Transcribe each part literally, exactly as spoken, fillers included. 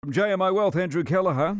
From J M I Wealth, Andrew Kelleher.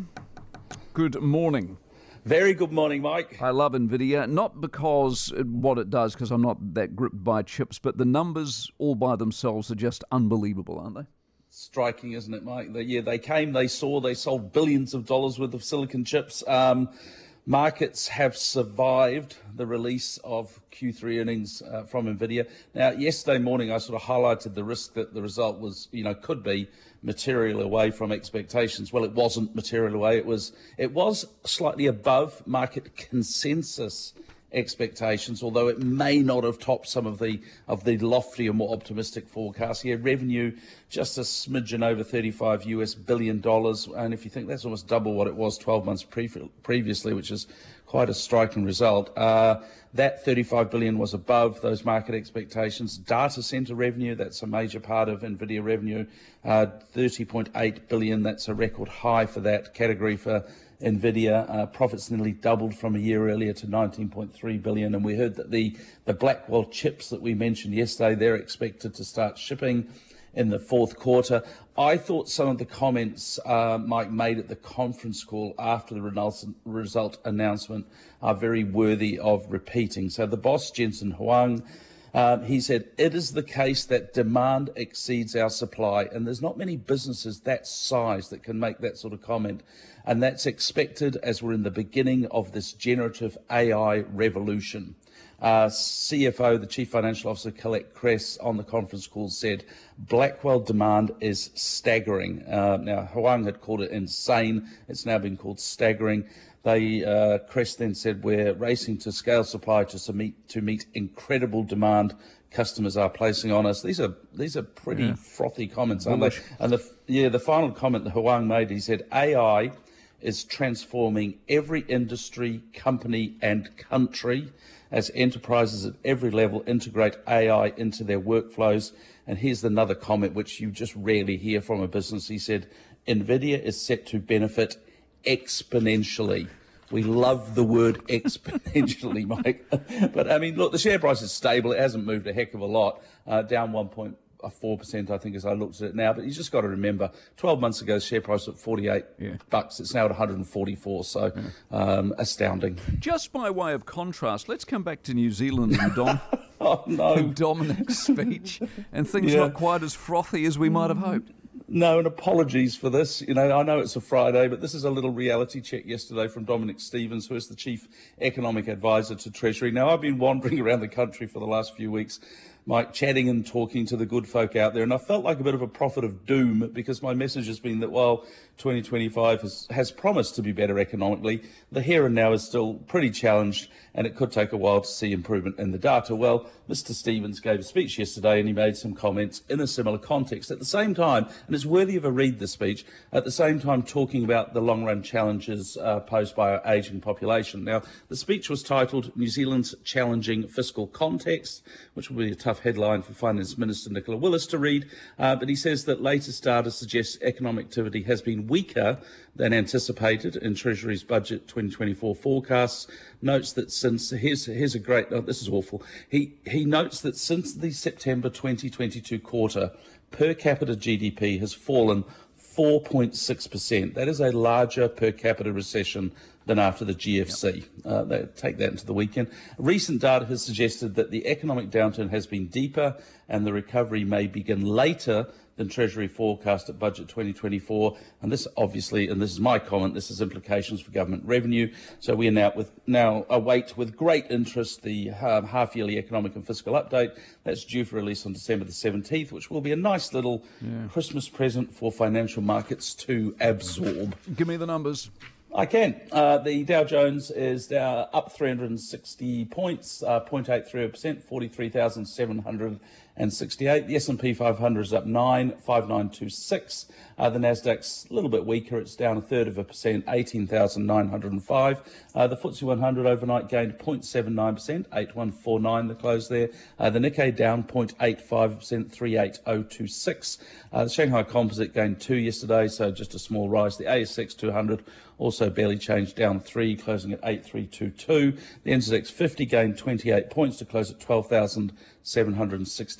Good morning. Very good morning, Mike. I love NVIDIA, not because what it does, because I'm not that gripped by chips, but the numbers all by themselves are just unbelievable, aren't they? Striking, isn't it, Mike? They, yeah, they came, they saw, they sold billions of dollars worth of silicon chips. Um, markets have survived the release of Q three earnings uh, from NVIDIA. Now, yesterday morning, I sort of highlighted the risk that the result was, you know, could be material away from expectations. Well, it wasn't material away. It was, it was slightly above market consensus expectations, although it may not have topped some of the of the loftier, more optimistic forecasts. Here, revenue just a smidgen over thirty-five U S billion dollars, and if you think that's almost double what it was twelve months pre- previously, which is quite a striking result. Uh, that thirty-five billion was above those market expectations. Data center revenue, that's a major part of NVIDIA revenue, uh, thirty point eight billion. That's a record high for that category for NVIDIA. Uh, profits nearly doubled from a year earlier to nineteen point three billion. And we heard that the, the Blackwell chips that we mentioned yesterday, they're expected to start shipping in the fourth quarter. I thought some of the comments uh, Mike made at the conference call after the result announcement are very worthy of repeating. So the boss, Jensen Huang, Um, he said, it is the case that demand exceeds our supply, and there's not many businesses that size that can make that sort of comment. And that's expected as we're in the beginning of this generative A I revolution. Uh, C F O, the Chief Financial Officer, Colette Kress, on the conference call said, Blackwell demand is staggering. Uh, now, Huang had called it insane. It's now been called staggering. They, uh, Kress then said, we're racing to scale supply to meet, to meet incredible demand customers are placing on us. These are these are pretty yeah. frothy comments, aren't they? And the, yeah, the final comment that Huang made, he said, A I is transforming every industry, company and country as enterprises at every level integrate A I into their workflows. And here's another comment which you just rarely hear from a business. He said, NVIDIA is set to benefit exponentially. We love the word exponentially, Mike. But, I mean, look, the share price is stable. It hasn't moved a heck of a lot, uh, down one point four percent, I think, as I looked at it now. But you just got to remember, twelve months ago, the share price was at forty-eight yeah. bucks. It's now at one hundred forty-four, so yeah. um, astounding. Just by way of contrast, let's come back to New Zealand and Dom. oh, no. and Dominic's speech, and things yeah. not quite as frothy as we might have hoped. No, and apologies for this. You know, I know it's a Friday, but this is a little reality check yesterday from Dominic Stevens, who is the Chief Economic Advisor to Treasury. Now, I've been wandering around the country for the last few weeks, Mike, chatting and talking to the good folk out there, and I felt like a bit of a prophet of doom because my message has been that while twenty twenty-five has, has promised to be better economically, the here and now is still pretty challenged, and it could take a while to see improvement in the data. Well, Mister Stevens gave a speech yesterday, and he made some comments in a similar context. At the same time, and it's worthy of a read, the speech, at the same time talking about the long-run challenges uh, posed by our ageing population. Now, the speech was titled New Zealand's Challenging Fiscal Context, which will be a tough headline for Finance Minister Nicola Willis to read, uh, but he says that latest data suggests economic activity has been weaker than anticipated in Treasury's budget twenty twenty-four forecasts. Notes that since, here's, here's a great, oh, this is awful, he, he notes that since the September twenty twenty-two quarter, per capita G D P has fallen four point six percent. That is a larger per capita recession than after the G F C. Yep. Uh, they take that into the weekend. Recent data has suggested that the economic downturn has been deeper and the recovery may begin later than Treasury forecast at budget twenty twenty-four. And this obviously, and this is my comment, this has implications for government revenue. So we are now, with, now await with great interest the um, half-yearly economic and fiscal update. That's due for release on December the seventeenth, which will be a nice little yeah. Christmas present for financial markets to absorb. Give me the numbers. I can. Uh, the Dow Jones is uh, up three hundred sixty points, uh, zero point eight three percent, forty-three thousand seven hundred sixty-eight. The S and P five hundred is up nine, five nine two six. Uh, the Nasdaq's a little bit weaker. It's down a third of a percent, eighteen thousand nine hundred five. Uh, the F T S E one hundred overnight gained zero point seven nine percent, eight one four nine the close there. Uh, the Nikkei down zero point eight five percent, three eight zero two six. Uh, the Shanghai Composite gained two yesterday, so just a small rise. The A S X two hundred also barely changed, down three, closing at eight three two two. The N Z X fifty gained twenty-eight points to close at twelve thousand seven hundred sixty.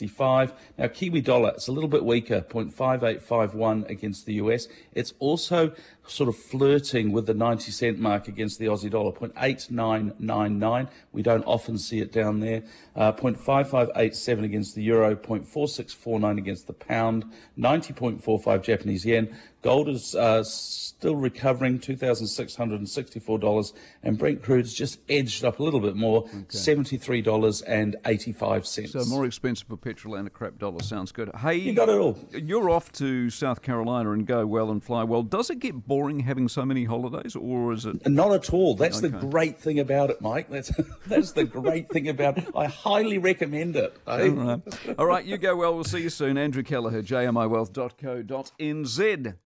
sixty-five. Now, Kiwi dollar, it's a little bit weaker, zero point five eight five one against the U S. It's also sort of flirting with the ninety cent mark against the Aussie dollar, zero point eight nine nine nine. We don't often see it down there. Uh, zero point five five eight seven against the euro, zero point four six four nine against the pound, ninety point four five Japanese yen. Gold is uh, still recovering, two thousand six hundred sixty-four dollars, and Brent crude's just edged up a little bit more, okay. seventy-three dollars and eighty-five cents. So more expensive for petrol and a crap dollar. Sounds good. Hey, you got it all. You're off to South Carolina and go well and fly well. Does it get boring having so many holidays, or is it? Not at all. That's okay. The great thing about it, Mike. That's that's the great thing about it. I highly recommend it. Eh? All right. All right, you go well. We'll see you soon. Andrew Kelleher, J M I wealth dot co dot n z.